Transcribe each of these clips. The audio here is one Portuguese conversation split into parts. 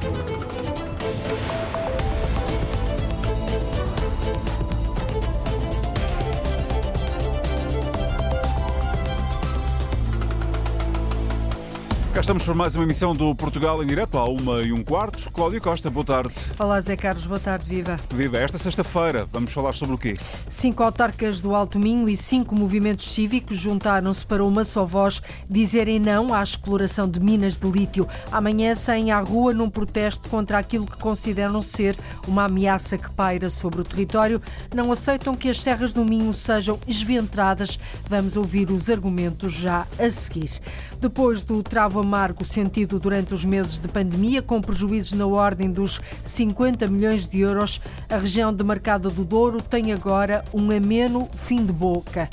Cá estamos para mais uma emissão do Portugal em direto, à 1h15. Cláudia Costa, boa tarde. Olá, Zé Carlos, boa tarde, viva. Viva, esta sexta-feira vamos falar sobre o quê? 5 autarcas do Alto Minho e 5 movimentos cívicos juntaram-se para uma só voz dizerem não à exploração de minas de lítio. Amanhã saem à rua num protesto contra aquilo que consideram ser uma ameaça que paira sobre o território. Não aceitam que as serras do Minho sejam esventradas. Vamos ouvir os argumentos já a seguir. Depois do travo amargo sentido durante os meses de pandemia, com prejuízos na ordem dos 50 milhões de euros, a região demarcada do Douro tem agora um ameno fim de boca.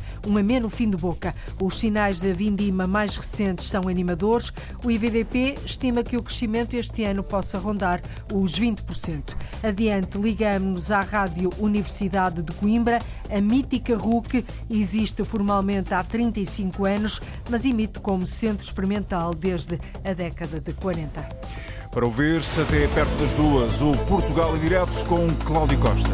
Os sinais da vindima mais recentes são animadores. O IVDP estima que o crescimento este ano possa rondar os 20%. Adiante, ligamos à Rádio Universidade de Coimbra. A mítica RUC existe formalmente há 35 anos, mas emite como centro experimental desde a década de 40. Para ouvir-se até perto das 2, o Portugal em direto com Cláudio Costa.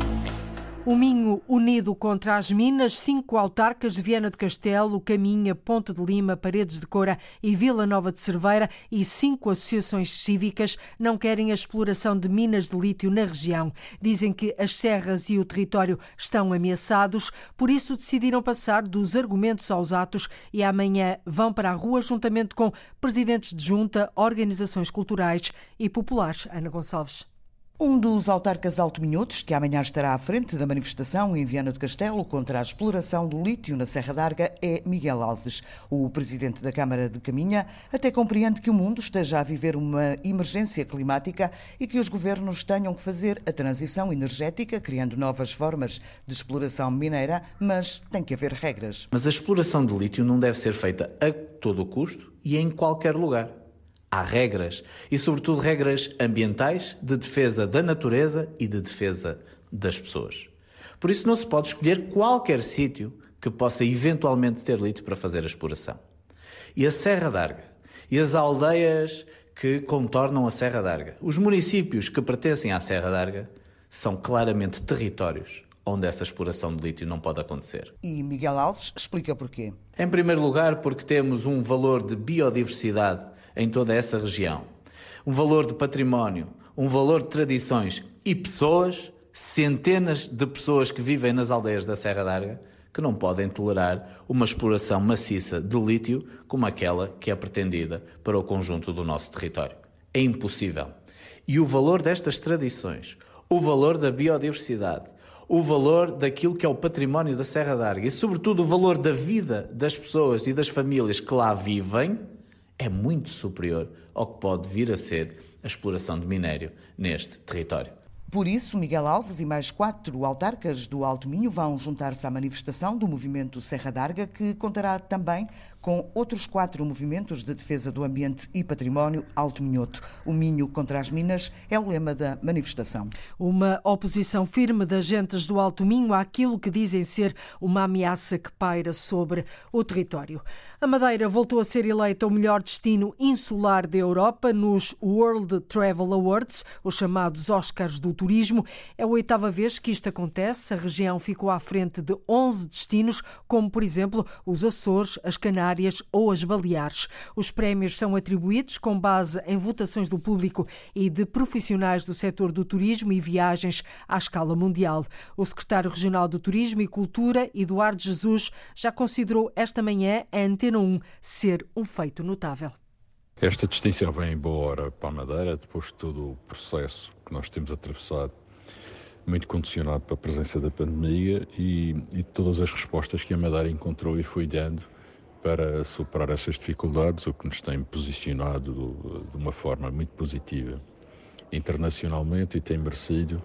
O Minho unido contra as minas, 5 autarcas de Viana do Castelo, Caminha, Ponte de Lima, Paredes de Coura e Vila Nova de Cerveira e 5 associações cívicas não querem a exploração de minas de lítio na região. Dizem que as serras e o território estão ameaçados, por isso decidiram passar dos argumentos aos atos e amanhã vão para a rua juntamente com presidentes de junta, organizações culturais e populares. Ana Gonçalves. Um dos autarcas altominhotos, que amanhã estará à frente da manifestação em Viana do Castelo contra a exploração do lítio na Serra d'Arga, é Miguel Alves. O presidente da Câmara de Caminha até compreende que o mundo esteja a viver uma emergência climática e que os governos tenham que fazer a transição energética, criando novas formas de exploração mineira, mas tem que haver regras. Mas a exploração de lítio não deve ser feita a todo o custo e em qualquer lugar. Há regras, e sobretudo regras ambientais, de defesa da natureza e de defesa das pessoas. Por isso não se pode escolher qualquer sítio que possa eventualmente ter lítio para fazer a exploração. E a Serra d'Arga, e as aldeias que contornam a Serra d'Arga, os municípios que pertencem à Serra d'Arga, são claramente territórios onde essa exploração de lítio não pode acontecer. E Miguel Alves explica porquê. Em primeiro lugar, porque temos um valor de biodiversidade em toda essa região. Um valor de património, um valor de tradições e pessoas, centenas de pessoas que vivem nas aldeias da Serra d'Arga, que não podem tolerar uma exploração maciça de lítio como aquela que é pretendida para o conjunto do nosso território. É impossível. E o valor destas tradições, o valor da biodiversidade, o valor daquilo que é o património da Serra d'Arga e, sobretudo, o valor da vida das pessoas e das famílias que lá vivem, é muito superior ao que pode vir a ser a exploração de minério neste território. Por isso, Miguel Alves e mais 4 autarcas do Alto Minho vão juntar-se à manifestação do movimento Serra d'Arga, que contará também com outros 4 movimentos de defesa do ambiente e património alto-minhoto. O Minho contra as minas é o lema da manifestação. Uma oposição firme das gentes do Alto Minho àquilo que dizem ser uma ameaça que paira sobre o território. A Madeira voltou a ser eleita o melhor destino insular da Europa nos World Travel Awards, os chamados Oscars do turismo. É a 8ª vez que isto acontece. A região ficou à frente de 11 destinos, como, por exemplo, os Açores, as Canárias ou as Baleares. Os prémios são atribuídos com base em votações do público e de profissionais do setor do turismo e viagens à escala mundial. O secretário regional do Turismo e Cultura, Eduardo Jesus, já considerou esta manhã a Antena 1 ser um feito notável. Esta distinção vem em boa hora para a Madeira, depois de todo o processo que nós temos atravessado, muito condicionado pela presença da pandemia e todas as respostas que a Madeira encontrou e foi dando para superar essas dificuldades, o que nos tem posicionado de uma forma muito positiva internacionalmente e tem merecido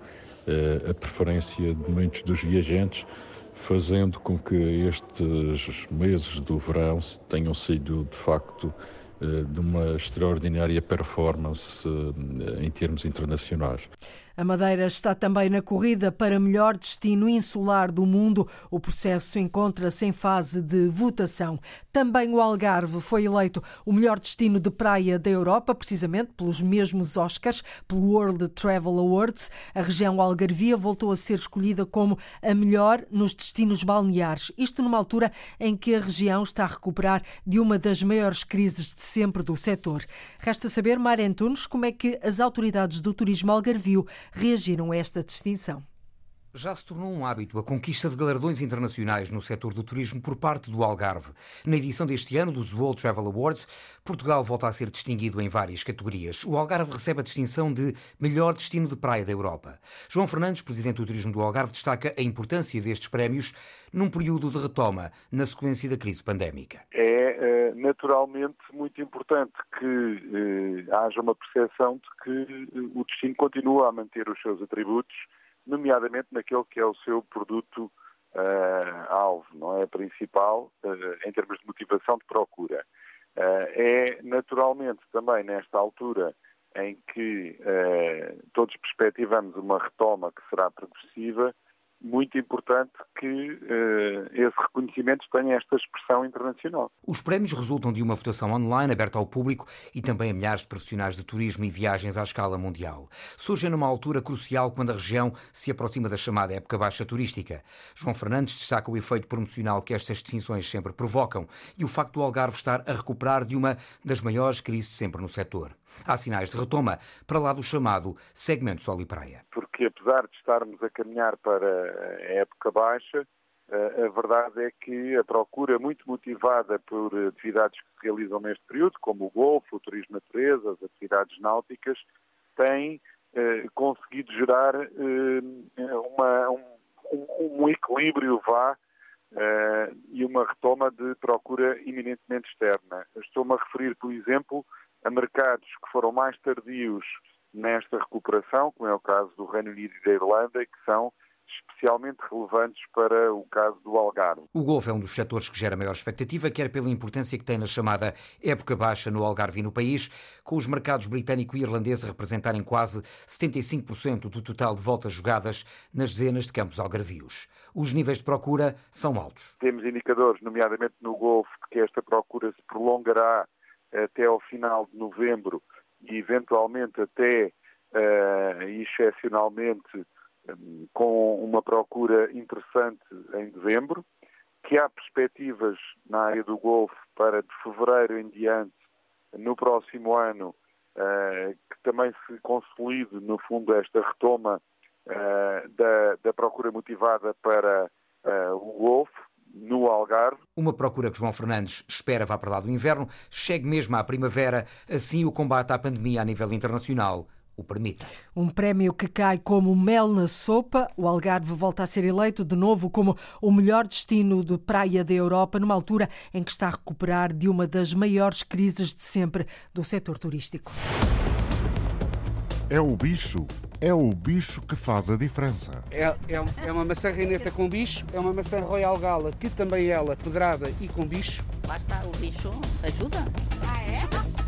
a preferência de muitos dos viajantes, fazendo com que estes meses do verão tenham sido, de facto, de uma extraordinária performance em termos internacionais. A Madeira está também na corrida para melhor destino insular do mundo. O processo encontra-se em fase de votação. Também o Algarve foi eleito o melhor destino de praia da Europa, precisamente pelos mesmos Oscars, pelo World Travel Awards. A região algarvia voltou a ser escolhida como a melhor nos destinos balneares. Isto numa altura em que a região está a recuperar de uma das maiores crises de sempre do setor. Resta saber, Mária Antunes, como é que as autoridades do turismo algarvio reagiram a esta distinção. Já se tornou um hábito a conquista de galardões internacionais no setor do turismo por parte do Algarve. Na edição deste ano dos World Travel Awards, Portugal volta a ser distinguido em várias categorias. O Algarve recebe a distinção de melhor destino de praia da Europa. João Fernandes, presidente do Turismo do Algarve, destaca a importância destes prémios num período de retoma na sequência da crise pandémica. É naturalmente muito importante que haja uma percepção de que o destino continua a manter os seus atributos, nomeadamente naquele que é o seu produto alvo, não é? Principal em termos de motivação de procura. É naturalmente também nesta altura em que todos perspectivamos uma retoma que será progressiva, muito importante que esse reconhecimento tenha esta expressão internacional. Os prémios resultam de uma votação online aberta ao público e também a milhares de profissionais de turismo e viagens à escala mundial. Surgem numa altura crucial quando a região se aproxima da chamada época baixa turística. João Fernandes destaca o efeito promocional que estas distinções sempre provocam e o facto do Algarve estar a recuperar de uma das maiores crises de sempre no setor. Há sinais de retoma para lá do chamado segmento sol e praia. Porque apesar de estarmos a caminhar para a época baixa, a verdade é que a procura muito motivada por atividades que se realizam neste período, como o golfe, o turismo natureza, as atividades náuticas, tem conseguido gerar um equilíbrio e uma retoma de procura eminentemente externa. Estou-me a referir, por exemplo, a mercados que foram mais tardios nesta recuperação, como é o caso do Reino Unido e da Irlanda, e que são especialmente relevantes para o caso do Algarve. O golfe é um dos setores que gera maior expectativa, quer pela importância que tem na chamada época baixa no Algarve e no país, com os mercados britânico e irlandês a representarem quase 75% do total de voltas jogadas nas dezenas de campos algarvios. Os níveis de procura são altos. Temos indicadores, nomeadamente no golfe, de que esta procura se prolongará até ao final de novembro e eventualmente até, excepcionalmente, com uma procura interessante em dezembro, que há perspectivas na área do golfe para de fevereiro em diante, no próximo ano, que também se consolide, no fundo, esta retoma da procura motivada para o golfe, no Algarve. Uma procura que João Fernandes espera vá para lá do inverno, chegue mesmo à primavera, assim o combate à pandemia a nível internacional o permita. Um prémio que cai como mel na sopa. O Algarve volta a ser eleito de novo como o melhor destino de praia da Europa, numa altura em que está a recuperar de uma das maiores crises de sempre do setor turístico. É o bicho que faz a diferença. É uma maçã reineta com bicho, é uma maçã Royal Gala, que também ela pedrada e com bicho. Lá está, o bicho ajuda. Ah, é?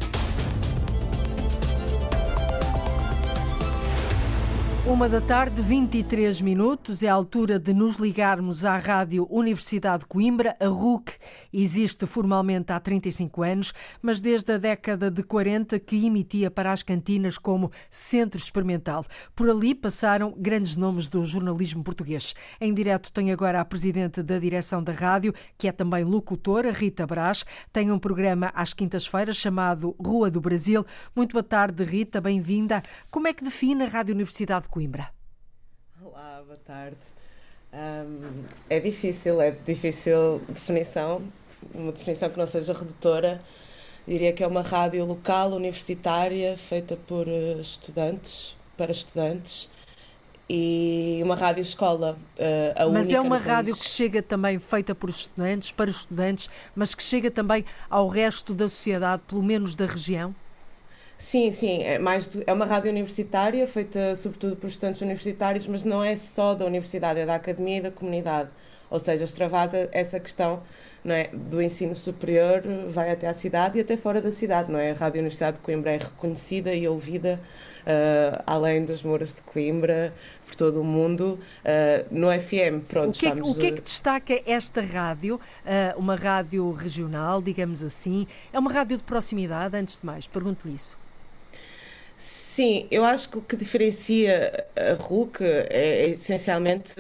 13h23. É a altura de nos ligarmos à Rádio Universidade de Coimbra. A RUC existe formalmente há 35 anos, mas desde a década de 40 que emitia para as cantinas como centro experimental. Por ali passaram grandes nomes do jornalismo português. Em direto tem agora a presidente da direção da rádio, que é também locutora, Rita Brás. Tem um programa às quintas-feiras chamado Rua do Brasil. Muito boa tarde, Rita, bem-vinda. Como é que define a Rádio Universidade de Coimbra? Olá, boa tarde. É difícil definição, uma definição que não seja redutora. Diria que é uma rádio local, universitária, feita por estudantes, para estudantes, e uma rádio-escola. Mas é uma rádio que chega também feita por estudantes, para estudantes, mas que chega também ao resto da sociedade, pelo menos da região? Sim, é uma rádio universitária, feita sobretudo por estudantes universitários, mas não é só da universidade, é da academia e da comunidade. Ou seja, extravasa essa questão, não é, do ensino superior, vai até à cidade e até fora da cidade, não é? A Rádio Universidade de Coimbra é reconhecida e ouvida além dos muros de Coimbra, por todo o mundo. No FM, pronto, o que é que destaca esta rádio? Uma rádio regional, digamos assim. É uma rádio de proximidade, antes de mais? Pergunto-lhe isso. Sim, eu acho que o que diferencia a RUC é essencialmente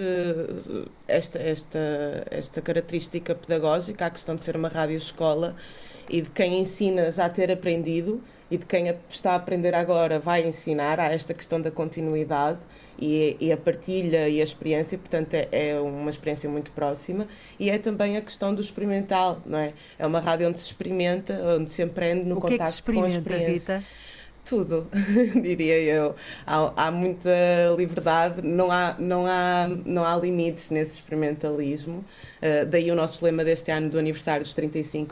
esta característica pedagógica, a questão de ser uma rádio-escola e de quem ensina já ter aprendido e de quem está a aprender agora vai ensinar. Há esta questão da continuidade e a partilha e a experiência, portanto é uma experiência muito próxima, e é também a questão do experimental, não é? É uma rádio onde se experimenta, onde se aprende no contacto com a experiência. O que é que se experimenta, Rita? Tudo, diria eu. Há muita liberdade, não há limites nesse experimentalismo. Daí o nosso lema deste ano do aniversário dos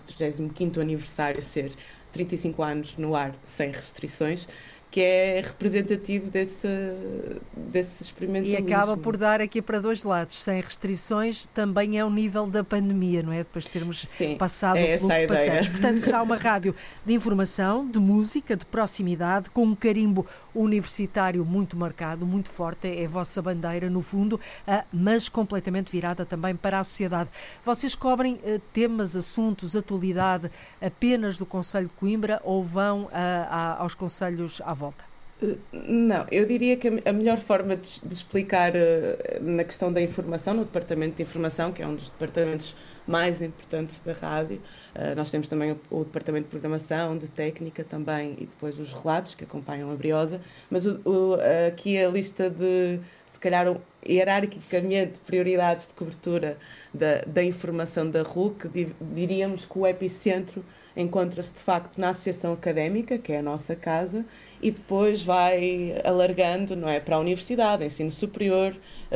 35º aniversário ser 35 anos no ar sem restrições, que é representativo desse experimentalismo. E acaba por dar aqui para dois lados. Sem restrições também é o nível da pandemia, não é? Depois de termos passado pelo que passamos. Portanto, será uma rádio de informação, de música, de proximidade, com um carimbo universitário muito marcado, muito forte. É a vossa bandeira, no fundo, mas completamente virada também para a sociedade. Vocês cobrem temas, assuntos, atualidade apenas do Concelho de Coimbra ou vão aos concelhos à volta? Não, eu diria que a melhor forma de explicar na questão da informação, no Departamento de Informação, que é um dos departamentos mais importantes da rádio, nós temos também o Departamento de Programação, de Técnica também, e depois os relatos que acompanham a Briosa, mas aqui a lista de, se calhar, hierarquicamente, prioridades de cobertura da informação da RUC, diríamos que o epicentro encontra-se, de facto, na Associação Académica, que é a nossa casa, e depois vai alargando, não é, para a universidade, ensino superior,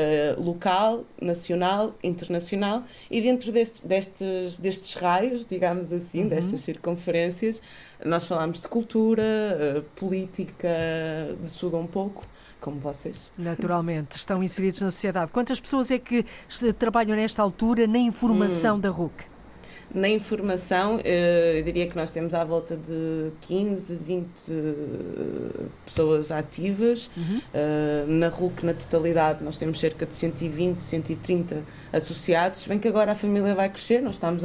local, nacional, internacional, e dentro destes raios, digamos assim, destas circunferências, nós falamos de cultura, política, de tudo um pouco, como vocês. Naturalmente, estão inseridos na sociedade. Quantas pessoas é que trabalham nesta altura na informação da RUC? Na informação, eu diria que nós temos à volta de 15, 20 pessoas ativas. Na RUC, na totalidade, nós temos cerca de 120, 130 associados. Bem que agora a família vai crescer, nós estamos a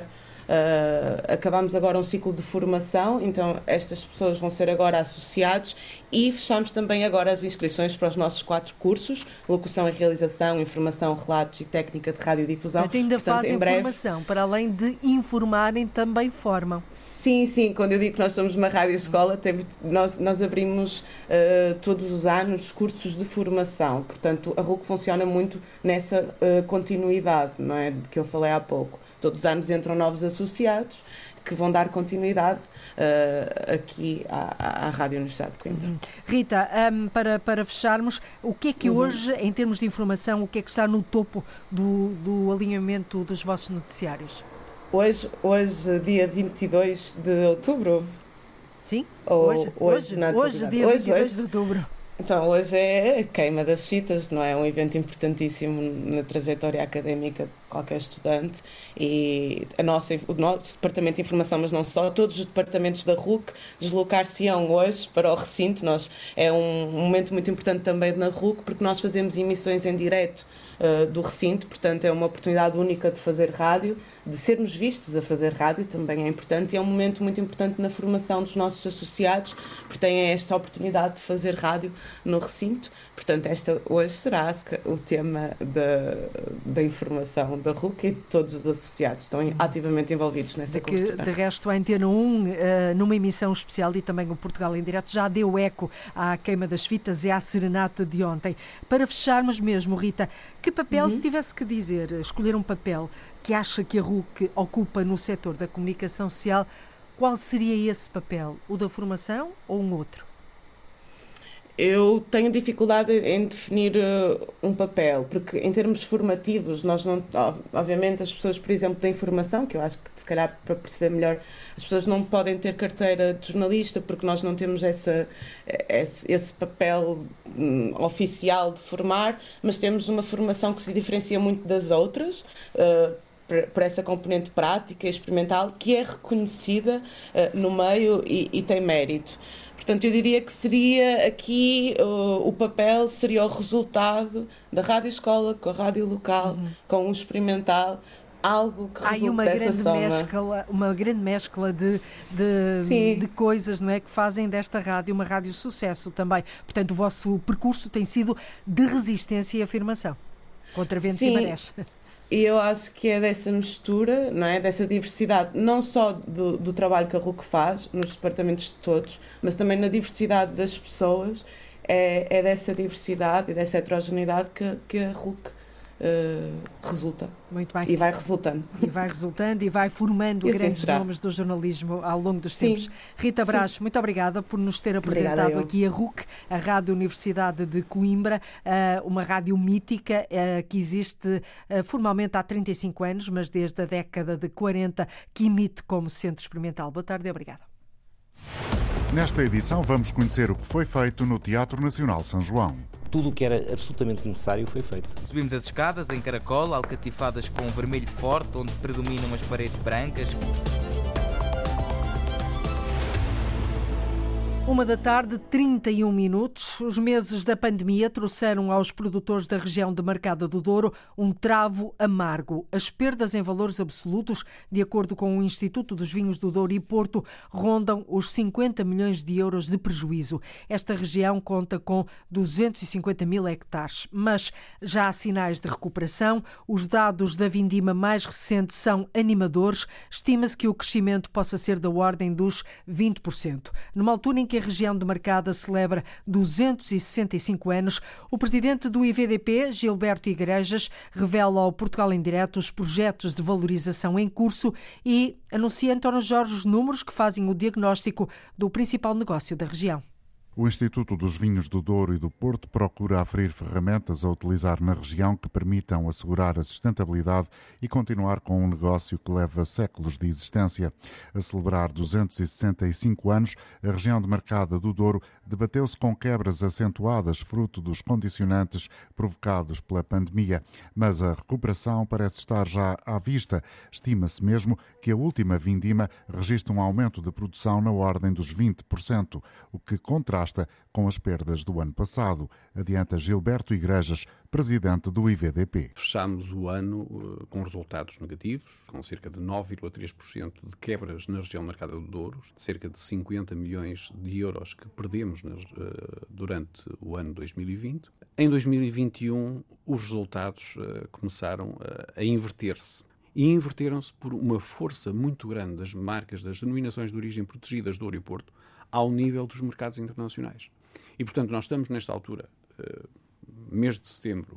acabamos agora um ciclo de formação, então estas pessoas vão ser agora associados, e fechamos também agora as inscrições para os nossos 4 cursos: locução e realização, informação, relatos e técnica de radiodifusão. Portanto, ainda fazem formação, para além de informarem, também formam. Sim, quando eu digo que nós somos uma rádio-escola, nós abrimos todos os anos cursos de formação, portanto a RUC funciona muito nessa continuidade, não é, de que eu falei há pouco. Todos os anos entram novos associados que vão dar continuidade aqui à Rádio Universidade de Coimbra. Rita, para fecharmos, o que é que hoje, em termos de informação, o que é que está no topo do alinhamento dos vossos noticiários? Hoje dia 22 de outubro? Sim, hoje dia 22 de outubro. Então, hoje é a queima das fitas, não é? Um evento importantíssimo na trajetória académica de qualquer estudante, e o nosso Departamento de Informação, mas não só, todos os departamentos da RUC deslocar-se-ão hoje para o recinto. É um momento muito importante também na RUC, porque nós fazemos emissões em direto do recinto, portanto é uma oportunidade única de fazer rádio, de sermos vistos a fazer rádio, também é importante, e é um momento muito importante na formação dos nossos associados, porque têm esta oportunidade de fazer rádio no recinto. Portanto, hoje será o tema da informação da RUC, e todos os associados estão ativamente envolvidos nessa cobertura. De resto, a Antena 1, numa emissão especial, e também o Portugal em Direto, já deu eco à queima das fitas e à serenata de ontem. Para fecharmos mesmo, Rita, que papel, se tivesse que escolher um papel que acha que a RUC ocupa no setor da comunicação social, qual seria esse papel? O da formação ou um outro? Eu tenho dificuldade em definir um papel, porque em termos formativos, nós não, obviamente as pessoas, por exemplo, da informação, que eu acho que se calhar para perceber melhor, as pessoas não podem ter carteira de jornalista porque nós não temos esse papel oficial de formar, mas temos uma formação que se diferencia muito das outras, por essa componente prática e experimental, que é reconhecida no meio e tem mérito. Portanto, eu diria que seria aqui, o papel seria o resultado da rádio escola com a rádio local, com o experimental, algo que resulta dessa soma. Uma grande mescla de coisas, não é, que fazem desta rádio uma rádio sucesso também. Portanto, o vosso percurso tem sido de resistência e afirmação contra ventos e marés. E eu acho que é dessa mistura, não é? Dessa diversidade, não só do trabalho que a RUC faz, nos departamentos de todos, mas também na diversidade das pessoas, é dessa diversidade e dessa heterogeneidade que a RUC resulta. Muito bem. E vai resultando. E vai formando grandes nomes do jornalismo ao longo dos tempos. Rita Brás, muito obrigada por nos ter apresentado aqui a RUC, a Rádio Universidade de Coimbra, uma rádio mítica que existe formalmente há 35 anos, mas desde a década de 40 que emite como centro experimental. Boa tarde e obrigada. Nesta edição vamos conhecer o que foi feito no Teatro Nacional São João. Tudo o que era absolutamente necessário foi feito. Subimos as escadas em caracol, alcatifadas com vermelho forte, onde predominam as paredes brancas. 1h31. Os meses da pandemia trouxeram aos produtores da região de Marcada do Douro um travo amargo. As perdas em valores absolutos, de acordo com o Instituto dos Vinhos do Douro e Porto, rondam os 50 milhões de euros de prejuízo. Esta região conta com 250 mil hectares, mas já há sinais de recuperação. Os dados da vindima mais recente são animadores. Estima-se que o crescimento possa ser da ordem dos 20%. Numa altura em que a região de Marcada celebra 265 anos, o presidente do IVDP, Gilberto Igrejas, revela ao Portugal em Direto os projetos de valorização em curso e anuncia, António Jorge, os números que fazem o diagnóstico do principal negócio da região. O Instituto dos Vinhos do Douro e do Porto procura aferir ferramentas a utilizar na região que permitam assegurar a sustentabilidade e continuar com um negócio que leva séculos de existência. A celebrar 265 anos, a região de Marcada do Douro debateu-se com quebras acentuadas fruto dos condicionantes provocados pela pandemia, mas a recuperação parece estar já à vista. Estima-se mesmo que a última vindima registra um aumento de produção na ordem dos 20%, o que contrasta com as perdas do ano passado, adianta Gilberto Igrejas, presidente do IVDP. Fechámos o ano com resultados negativos, com cerca de 9,3% de quebras na região Marcada do Douro, cerca de 50 milhões de euros que perdemos durante o ano 2020. Em 2021, os resultados começaram a inverter-se. E inverteram-se por uma força muito grande das marcas, das denominações de origem protegidas do Douro e Porto, ao nível dos mercados internacionais. E, portanto, nós estamos nesta altura, mês de setembro,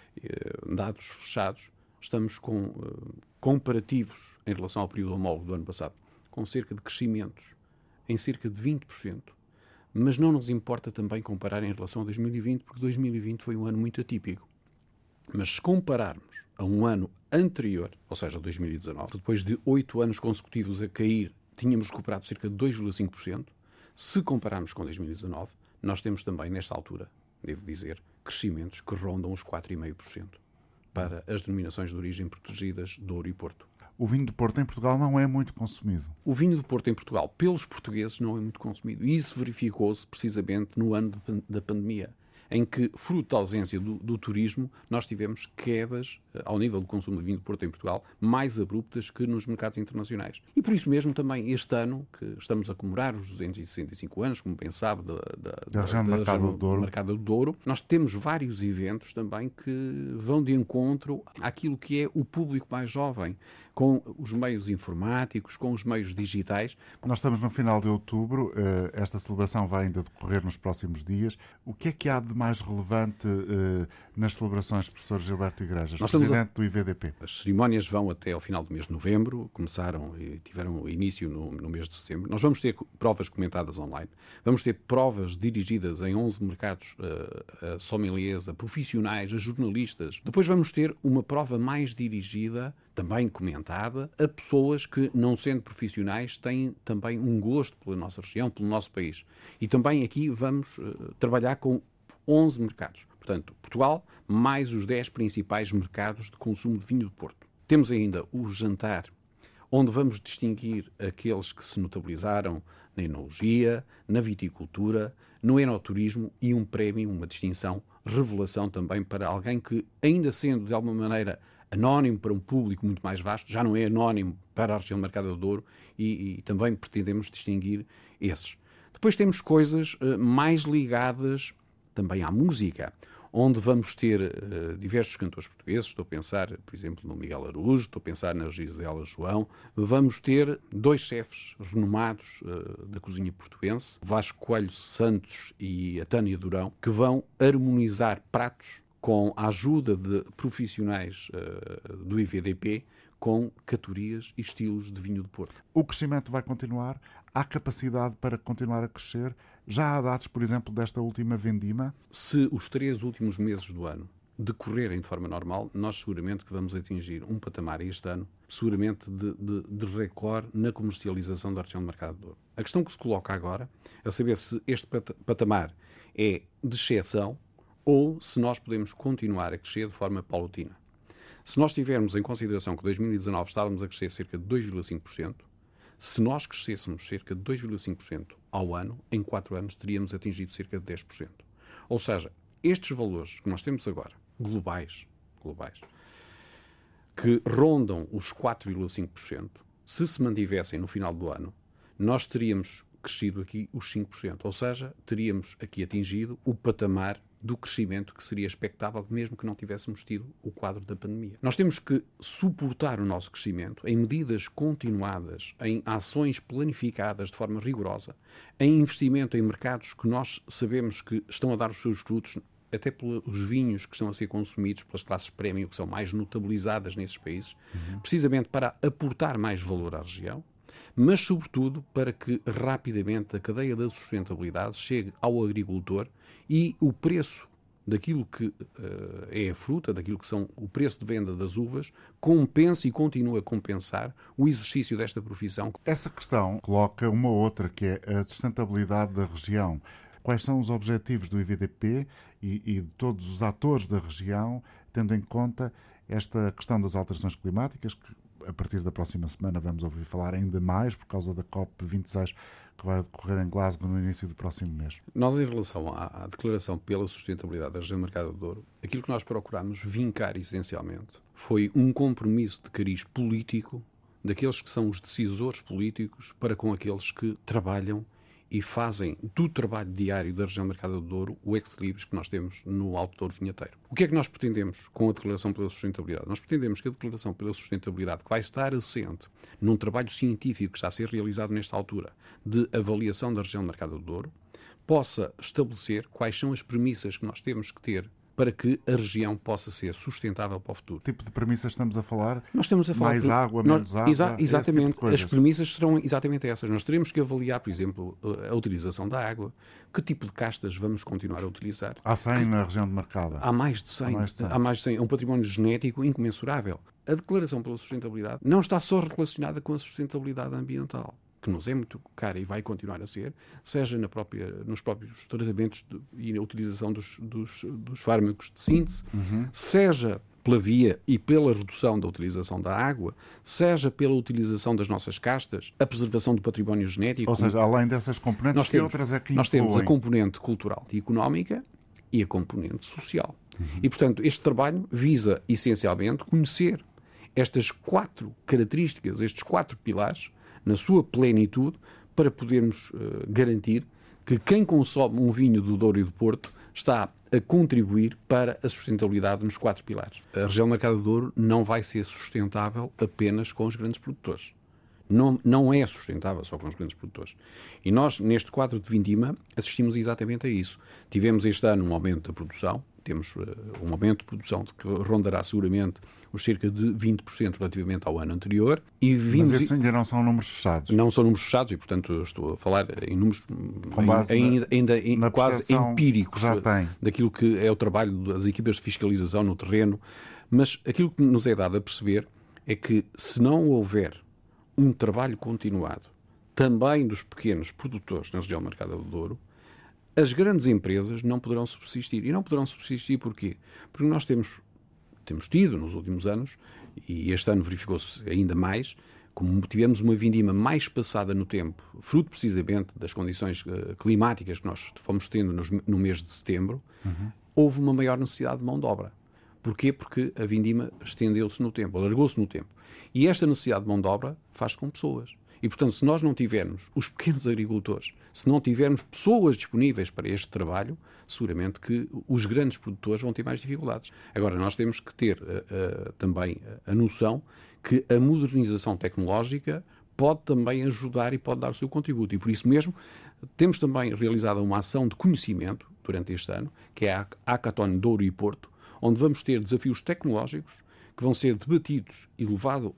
dados fechados, estamos com comparativos em relação ao período homólogo do ano passado, com cerca de crescimentos em cerca de 20%, mas não nos importa também comparar em relação a 2020, porque 2020 foi um ano muito atípico. Mas se compararmos a um ano anterior, ou seja, 2019, depois de 8 anos consecutivos a cair, tínhamos recuperado cerca de 2,5%. Se compararmos com 2019, nós temos também, nesta altura, devo dizer, crescimentos que rondam os 4,5% para as denominações de origem protegidas do Douro e Porto. O vinho do Porto em Portugal não é muito consumido. O vinho do Porto em Portugal, pelos portugueses, não é muito consumido. E isso verificou-se precisamente no ano da pandemia, em que, fruto da ausência do turismo, nós tivemos quedas ao nível do consumo de vinho do Porto em Portugal mais abruptas que nos mercados internacionais. E por isso mesmo também este ano, que estamos a comemorar os 265 anos, como bem sabe, da região Marcada do Douro, nós temos vários eventos também que vão de encontro àquilo que é o público mais jovem, com os meios informáticos, com os meios digitais. Nós estamos no final de outubro, esta celebração vai ainda decorrer nos próximos dias. O que é que há de mais relevante nas celebrações, professor Gilberto Igrejas, presidente do IVDP? As cerimónias vão até ao final do mês de novembro, começaram e tiveram início no mês de setembro. Nós vamos ter provas comentadas online, vamos ter provas dirigidas em 11 mercados a sommeliers, a profissionais, a jornalistas. Depois vamos ter uma prova mais dirigida, também comentada, a pessoas que, não sendo profissionais, têm também um gosto pela nossa região, pelo nosso país. E também aqui vamos trabalhar com 11 mercados. Portanto, Portugal, mais os 10 principais mercados de consumo de vinho do Porto. Temos ainda o jantar, onde vamos distinguir aqueles que se notabilizaram na enologia, na viticultura, no enoturismo e um prémio, uma distinção, revelação também para alguém que, ainda sendo de alguma maneira anónimo para um público muito mais vasto, já não é anónimo para a região do Mercado do Douro e também pretendemos distinguir esses. Depois temos coisas mais ligadas também à música, onde vamos ter diversos cantores portugueses. Estou a pensar, por exemplo, no Miguel Araújo, estou a pensar na Gisela João. Vamos ter 2 chefes renomados da cozinha portuense, Vasco Coelho Santos e a Tânia Durão, que vão harmonizar pratos com a ajuda de profissionais do IVDP, com categorias e estilos de vinho do Porto. O crescimento vai continuar? Há capacidade para continuar a crescer? Já há dados, por exemplo, desta última vendima? Se os 3 últimos meses do ano decorrerem de forma normal, nós seguramente que vamos atingir um patamar este ano, seguramente de recorde na comercialização da região do Mercado do Douro. A questão que se coloca agora é saber se este patamar é de exceção ou se nós podemos continuar a crescer de forma paulatina. Se nós tivermos em consideração que em 2019 estávamos a crescer cerca de 2,5%, se nós crescêssemos cerca de 2,5% ao ano, em 4 anos teríamos atingido cerca de 10%. Ou seja, estes valores que nós temos agora, globais, que rondam os 4,5%, se mantivessem no final do ano, nós teríamos crescido aqui os 5%. Ou seja, teríamos aqui atingido o patamar do crescimento que seria expectável mesmo que não tivéssemos tido o quadro da pandemia. Nós temos que suportar o nosso crescimento em medidas continuadas, em ações planificadas de forma rigorosa, em investimento em mercados que nós sabemos que estão a dar os seus frutos, até pelos vinhos que estão a ser consumidos pelas classes prémio, que são mais notabilizadas nesses países, precisamente para aportar mais valor à região, mas, sobretudo, para que rapidamente a cadeia da sustentabilidade chegue ao agricultor e o preço daquilo que é a fruta, daquilo que são o preço de venda das uvas, compense e continue a compensar o exercício desta profissão. Essa questão coloca uma outra, que é a sustentabilidade da região. Quais são os objetivos do IVDP e de todos os atores da região, tendo em conta esta questão das alterações climáticas, que a partir da próxima semana vamos ouvir falar ainda mais por causa da COP26 que vai decorrer em Glasgow no início do próximo mês. Nós, em relação à declaração pela sustentabilidade da região do Mercado do Douro, aquilo que nós procuramos vincar essencialmente foi um compromisso de cariz político daqueles que são os decisores políticos para com aqueles que trabalham e fazem do trabalho diário da região do Mercado do Douro o ex-libris que nós temos no Alto Douro Vinheteiro. O que é que nós pretendemos com a Declaração pela Sustentabilidade? Nós pretendemos que a Declaração pela Sustentabilidade, que vai estar assente num trabalho científico que está a ser realizado nesta altura de avaliação da região do Mercado do Douro, possa estabelecer quais são as premissas que nós temos que ter para que a região possa ser sustentável para o futuro. Que tipo de premissas estamos a falar? Nós estamos a falar mais água, menos água? Exatamente. Tipo as premissas serão exatamente essas. Nós teremos que avaliar, por exemplo, a utilização da água, que tipo de castas vamos continuar a utilizar. Há 100 na região de Mercado. Há mais de 100. Há mais de 100. É um património genético incomensurável. A Declaração pela Sustentabilidade não está só relacionada com a sustentabilidade ambiental, que nos é muito cara e vai continuar a ser, seja nos próprios tratamentos e na utilização dos fármacos de síntese, seja pela via e pela redução da utilização da água, seja pela utilização das nossas castas, a preservação do património genético. Ou seja, além dessas componentes, que outras é que nós temos a componente cultural e económica e a componente social. E, portanto, este trabalho visa, essencialmente, conhecer estas 4 características, estes 4 pilares, na sua plenitude, para podermos garantir que quem consome um vinho do Douro e do Porto está a contribuir para a sustentabilidade nos 4 pilares. A região do Mercado do Douro não vai ser sustentável apenas com os grandes produtores. Não é sustentável só com os grandes produtores. E nós, neste quadro de vindima, assistimos exatamente a isso. Tivemos este ano um aumento da produção, temos um aumento de produção que rondará seguramente os cerca de 20% relativamente ao ano anterior. Mas isso ainda não são números fechados. Não são números fechados e, portanto, estou a falar em números ainda quase empíricos daquilo que é o trabalho das equipas de fiscalização no terreno. Mas aquilo que nos é dado a perceber é que, se não houver um trabalho continuado também dos pequenos produtores na região do Mercado do Douro, as grandes empresas não poderão subsistir. E não poderão subsistir porquê? Porque nós temos tido nos últimos anos, e este ano verificou-se ainda mais, como tivemos uma vindima mais passada no tempo, fruto precisamente das condições climáticas que nós fomos tendo no mês de setembro, houve uma maior necessidade de mão de obra. Porquê? Porque a vindima estendeu-se no tempo, alargou-se no tempo. E esta necessidade de mão de obra faz com pessoas. E, portanto, se nós não tivermos os pequenos agricultores, se não tivermos pessoas disponíveis para este trabalho, seguramente que os grandes produtores vão ter mais dificuldades. Agora, nós temos que ter também a noção que a modernização tecnológica pode também ajudar e pode dar o seu contributo. E, por isso mesmo, temos também realizado uma ação de conhecimento durante este ano, que é a Hackathon Douro e Porto, onde vamos ter desafios tecnológicos que vão ser debatidos e levados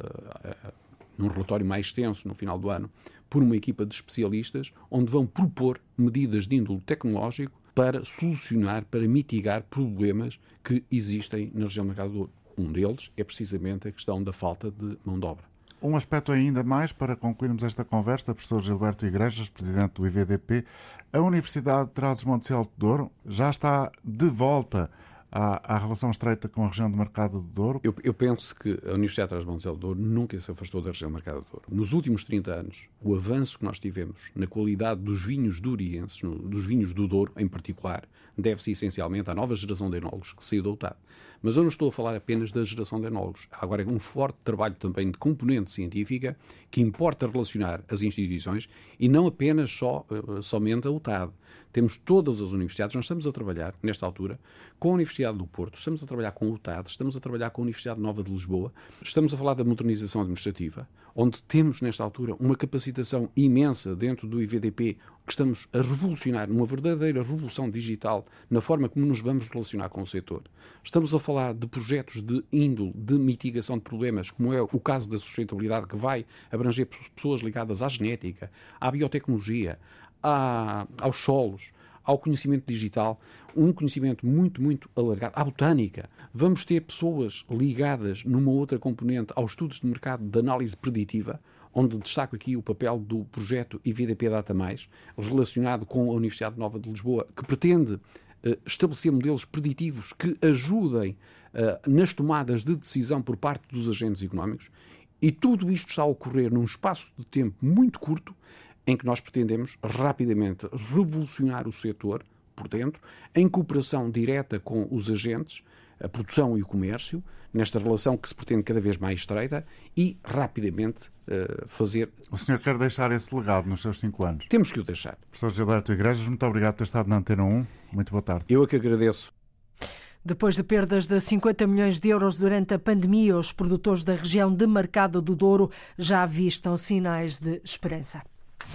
num relatório mais extenso no final do ano por uma equipa de especialistas, onde vão propor medidas de índole tecnológico para solucionar, para mitigar problemas que existem na região do Mercado do Douro. Um deles é precisamente a questão da falta de mão de obra. Um aspecto ainda mais para concluirmos esta conversa, professor Gilberto Igrejas, presidente do IVDP, a Universidade de Trás-os-Montes e Alto Douro já está de volta à relação estreita com a região do Mercado do Douro? Eu penso que a Universidade de Trás-os-Montes e Alto Douro nunca se afastou da região do Mercado do Douro. Nos últimos 30 anos, o avanço que nós tivemos na qualidade dos vinhos dourienses, dos vinhos do Douro em particular, deve-se essencialmente à nova geração de enólogos que saiu da UTAD. Mas eu não estou a falar apenas da geração de enólogos. Há agora um forte trabalho também de componente científica que importa relacionar as instituições e não apenas somente a UTAD. Temos todas as universidades, nós estamos a trabalhar, nesta altura, com a Universidade do Porto, estamos a trabalhar com a UTAD, estamos a trabalhar com a Universidade Nova de Lisboa, estamos a falar da modernização administrativa, onde temos, nesta altura, uma capacitação imensa dentro do IVDP, que estamos a revolucionar, uma verdadeira revolução digital na forma como nos vamos relacionar com o setor. Estamos a falar de projetos de índole, de mitigação de problemas, como é o caso da sustentabilidade, que vai abranger pessoas ligadas à genética, à biotecnologia, aos solos, ao conhecimento digital, um conhecimento muito, muito alargado, à botânica. Vamos ter pessoas ligadas numa outra componente aos estudos de mercado de análise preditiva, onde destaco aqui o papel do projeto IVDP Data+, relacionado com a Universidade Nova de Lisboa, que pretende estabelecer modelos preditivos que ajudem nas tomadas de decisão por parte dos agentes económicos, e tudo isto está a ocorrer num espaço de tempo muito curto, em que nós pretendemos rapidamente revolucionar o setor por dentro, em cooperação direta com os agentes, a produção e o comércio, nesta relação que se pretende cada vez mais estreita, e rapidamente fazer... O senhor quer deixar esse legado nos seus 5 anos? Temos que o deixar. Professor Gilberto Igrejas, muito obrigado por ter estado na Antena 1. Muito boa tarde. Eu é que agradeço. Depois de perdas de 50 milhões de euros durante a pandemia, os produtores da região de Mercado do Douro já avistam sinais de esperança.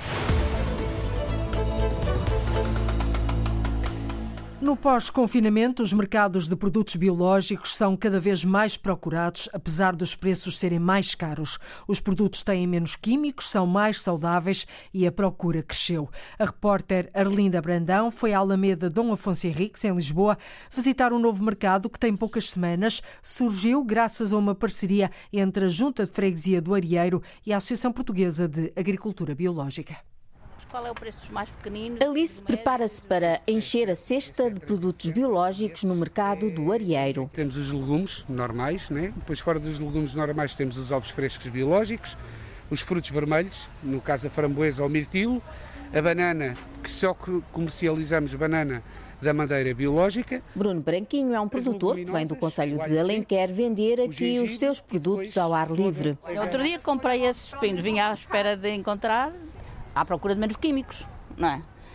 No pós-confinamento, os mercados de produtos biológicos são cada vez mais procurados, apesar dos preços serem mais caros. Os produtos têm menos químicos, são mais saudáveis e a procura cresceu. A repórter Arlinda Brandão foi à Alameda Dom Afonso Henriques, em Lisboa, visitar um novo mercado que tem poucas semanas. Surgiu graças a uma parceria entre a Junta de Freguesia do Arieiro e a Associação Portuguesa de Agricultura Biológica. Qual é o preço dos mais pequeninos? Alice prepara-se para encher a cesta de produtos biológicos no mercado do Arieiro. Temos os legumes normais, né? Depois fora dos legumes normais temos os ovos frescos biológicos, os frutos vermelhos, no caso a framboesa ou mirtilo, a banana, que só comercializamos banana da Madeira biológica. Bruno Branquinho é um produtor que vem do Concelho de Alenquer vender aqui os seus produtos ao ar livre. Outro dia comprei esses pepinos, vinha à espera de encontrar, à procura de menos químicos, não é?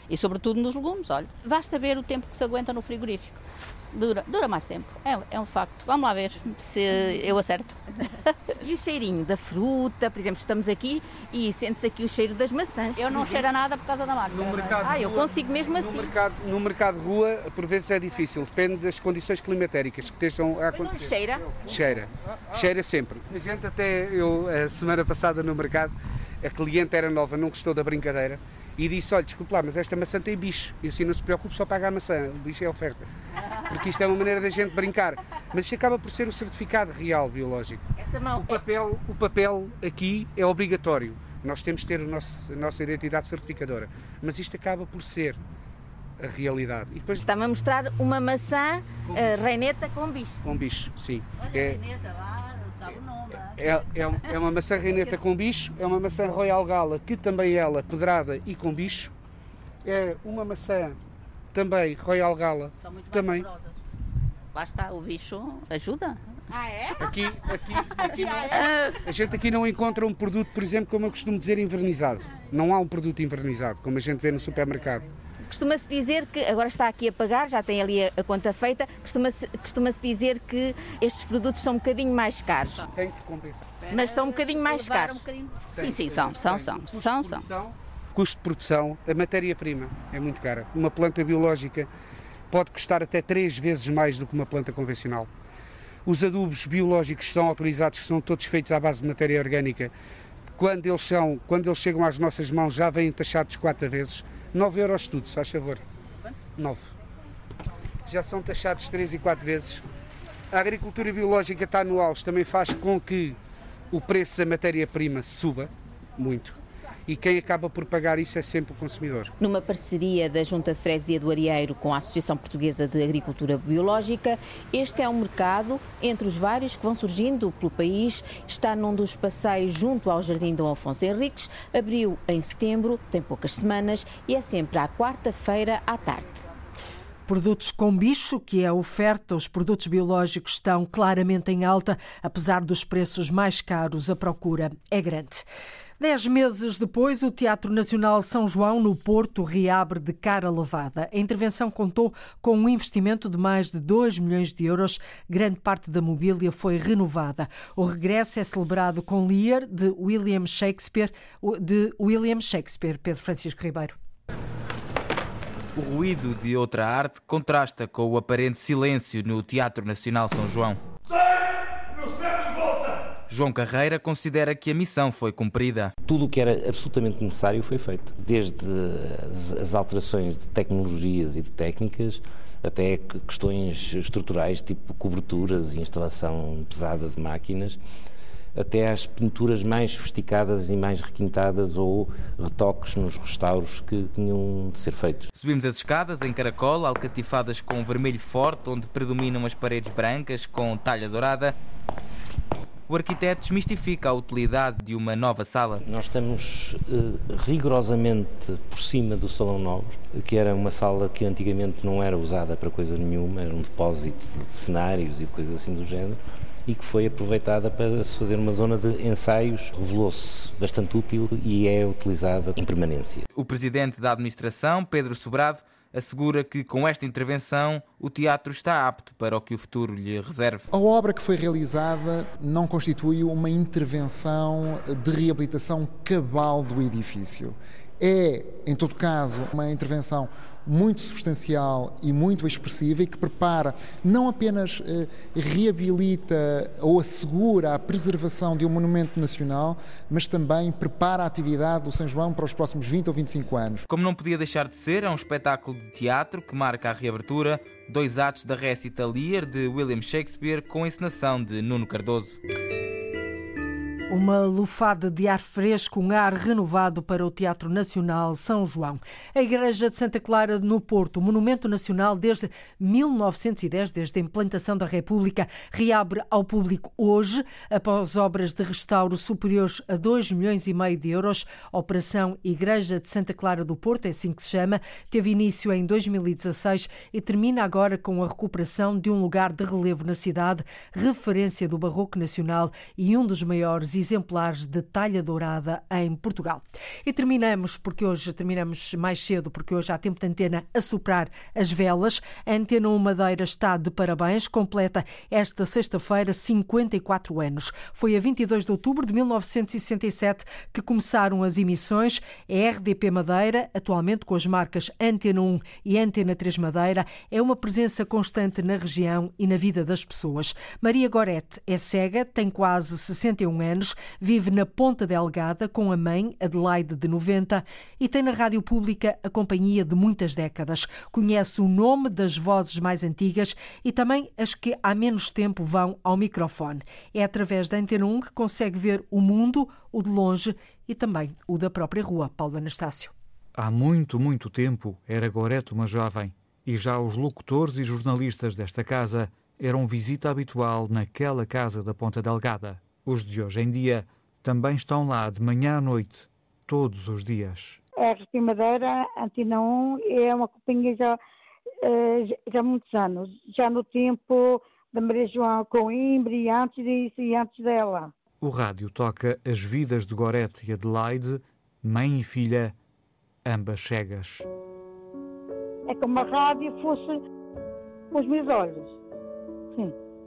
E sobretudo nos legumes, olha. Basta ver o tempo que se aguenta no frigorífico. Dura mais tempo, é um facto. Vamos lá ver se eu acerto. E o cheirinho da fruta, por exemplo, estamos aqui e sente-se aqui o cheiro das maçãs. Eu não cheiro a nada por causa da marca. Eu consigo mesmo assim. No mercado de rua, por vezes é difícil, depende das condições climatéricas que estejam a acontecer. Cheira? Cheira sempre. A gente a semana passada no mercado, a cliente era nova, não gostou da brincadeira e disse, olha, desculpe lá, mas esta maçã tem bicho. E assim, não se preocupe, só paga a maçã, o bicho é a oferta. Porque isto é uma maneira da gente brincar. Mas isto acaba por ser o certificado real biológico. O papel aqui é obrigatório. Nós temos de ter a nossa identidade certificadora. Mas isto acaba por ser a realidade. E depois... Está-me a mostrar uma maçã reineta com bicho. Com bicho, sim. Reineta, lá, sabe o nome. É uma maçã reineta com bicho, é uma maçã Royal Gala, que também ela pedrada e com bicho. É uma maçã também Royal Gala. São muito também. Lá está, o bicho ajuda. Ah, é? Aqui não, a gente aqui não encontra um produto, por exemplo, como eu costumo dizer, invernizado. Não há um produto invernizado, como a gente vê no supermercado. Costuma-se dizer que, agora está aqui a pagar, já tem ali a conta feita, costuma-se dizer que estes produtos são um bocadinho mais caros. Tem que compensar. Mas são um bocadinho mais caros. Sim, são. Custo de produção, a matéria-prima é muito cara. Uma planta biológica pode custar até 3 vezes mais do que uma planta convencional. Os adubos biológicos que são autorizados, que são todos feitos à base de matéria orgânica, quando eles chegam às nossas mãos já vêm taxados 4 vezes. 9 € tudo, se faz favor. 9. Já são taxados 3 e 4 vezes. A agricultura biológica está no auge, também faz com que o preço da matéria-prima suba muito. E quem acaba por pagar isso é sempre o consumidor. Numa parceria da Junta de Freguesia do Arieiro com a Associação Portuguesa de Agricultura Biológica, este é um mercado, entre os vários que vão surgindo pelo país, está num dos passeios junto ao Jardim Dom Afonso Henriques, abriu em setembro, tem poucas semanas e é sempre à quarta-feira à tarde. Produtos com bicho, que é a oferta, os produtos biológicos estão claramente em alta, apesar dos preços mais caros, a procura é grande. 10 meses depois, o Teatro Nacional São João, no Porto, reabre de cara lavada. A intervenção contou com um investimento de mais de 2 milhões de euros. Grande parte da mobília foi renovada. O regresso é celebrado com Lear, de William Shakespeare. Pedro Francisco Ribeiro. O ruído de outra arte contrasta com o aparente silêncio no Teatro Nacional São João. João Carreira considera que a missão foi cumprida. Tudo o que era absolutamente necessário foi feito. Desde as alterações de tecnologias e de técnicas até questões estruturais, tipo coberturas e instalação pesada de máquinas, até às pinturas mais sofisticadas e mais requintadas ou retoques nos restauros que tinham de ser feitos. Subimos as escadas em caracol, alcatifadas com vermelho forte, onde predominam as paredes brancas com talha dourada. O arquiteto desmistifica a utilidade de uma nova sala. Nós estamos rigorosamente por cima do Salão Nobre, que era uma sala que antigamente não era usada para coisa nenhuma, era um depósito de cenários e de coisas assim do género, e que foi aproveitada para se fazer uma zona de ensaios. Revelou-se bastante útil e é utilizada em permanência. O presidente da administração, Pedro Sobrado, assegura que com esta intervenção o teatro está apto para o que o futuro lhe reserve. A obra que foi realizada não constitui uma intervenção de reabilitação cabal do edifício. É, em todo caso, uma intervenção muito substancial e muito expressiva e que prepara, não apenas reabilita ou assegura a preservação de um monumento nacional, mas também prepara a atividade do São João para os próximos 20 ou 25 anos. Como não podia deixar de ser, é um espetáculo de teatro que marca a reabertura, 2 atos da récita Lear de William Shakespeare com a encenação de Nuno Cardoso. Uma lufada de ar fresco, um ar renovado para o Teatro Nacional São João. A Igreja de Santa Clara no Porto, monumento nacional desde 1910, desde a implantação da República, reabre ao público hoje, após obras de restauro superiores a 2,5 milhões de euros. A Operação Igreja de Santa Clara do Porto, é assim que se chama, teve início em 2016 e termina agora com a recuperação de um lugar de relevo na cidade, referência do barroco nacional e um dos maiores exemplares de talha dourada em Portugal. E terminamos mais cedo, porque hoje há tempo de Antena a soprar as velas. A Antena 1 Madeira está de parabéns, completa esta sexta-feira 54 anos. Foi a 22 de outubro de 1967 que começaram as emissões. A RDP Madeira, atualmente com as marcas Antena 1 e Antena 3 Madeira, é uma presença constante na região e na vida das pessoas. Maria Gorete é cega, tem quase 61 anos, vive na Ponta Delgada com a mãe, Adelaide, de 90, e tem na rádio pública a companhia de muitas décadas. Conhece o nome das vozes mais antigas e também as que há menos tempo vão ao microfone. É através da Antena 1 que consegue ver o mundo, o de longe e também o da própria rua. Paulo Anastácio. Há muito, muito tempo era Gorete uma jovem e já os locutores e jornalistas desta casa eram visita habitual naquela casa da Ponta Delgada. Os de hoje em dia também estão lá de manhã à noite, todos os dias. A RDP Madeira, Antena 1, é uma companhia já há muitos anos. Já no tempo da Maria João Coimbra e antes disso e antes dela. O rádio toca as vidas de Gorete e Adelaide, mãe e filha, ambas cegas. É como a rádio fosse os meus olhos. Sim.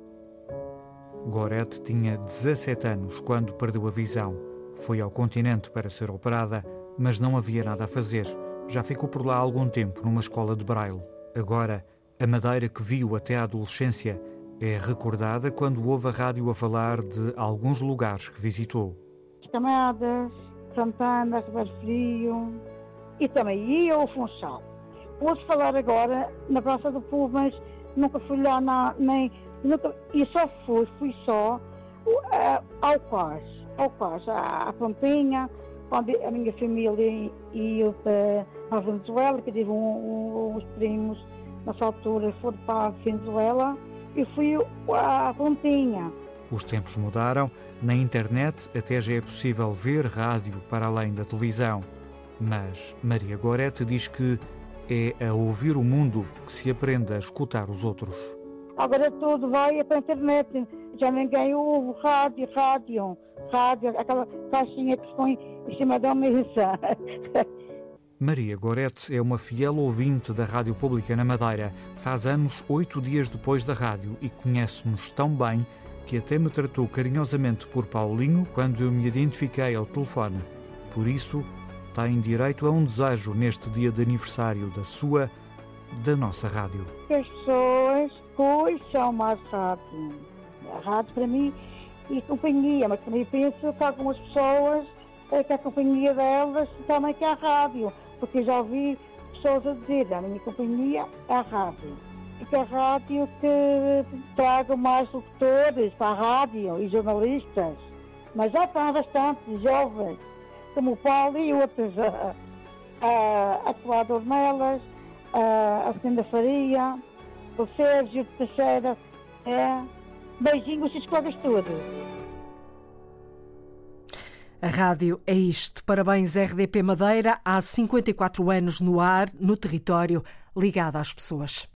Gorete tinha 17 anos quando perdeu a visão. Foi ao continente para ser operada, mas não havia nada a fazer. Já ficou por lá há algum tempo, numa escola de Braille. Agora, a Madeira que viu até à adolescência é recordada quando ouve a rádio a falar de alguns lugares que visitou. Camadas, Santana, Ribeiro Frio e também ia ao Funchal. Posso falar agora na Praça do Povo, mas nunca fui lá e só fui só ao Quais, à Pontinha, quando a minha família ia para a Venezuela, que tive uns primos nessa altura, foram para a Venezuela, e fui à Pontinha. Os tempos mudaram, na internet até já é possível ver rádio para além da televisão. Mas Maria Gorete diz que é a ouvir o mundo que se aprende a escutar os outros. Agora tudo vai para a internet. Já ninguém ouve rádio, aquela caixinha que se põe em cima da mesa. Maria Gorete é uma fiel ouvinte da Rádio Pública na Madeira. Faz anos 8 dias depois da rádio e conhece-nos tão bem que até me tratou carinhosamente por Paulinho quando eu me identifiquei ao telefone. Por isso, tem direito a um desejo neste dia de aniversário da nossa rádio. Que as pessoas ouçam mais rádio. A rádio para mim e companhia, mas também penso que algumas pessoas, que a companhia delas também que é a rádio, porque já ouvi pessoas a dizer, a minha companhia é a rádio. E que a rádio que traga mais locutores para a rádio e jornalistas, mas já está bastante jovens, como o Paulo e outros, a Cláudia Ornelas, a Fernanda Faria, o Sérgio Teixeira, beijinhos e colegas todos. A rádio é isto. Parabéns RDP Madeira, há 54 anos no ar, no território, ligada às pessoas.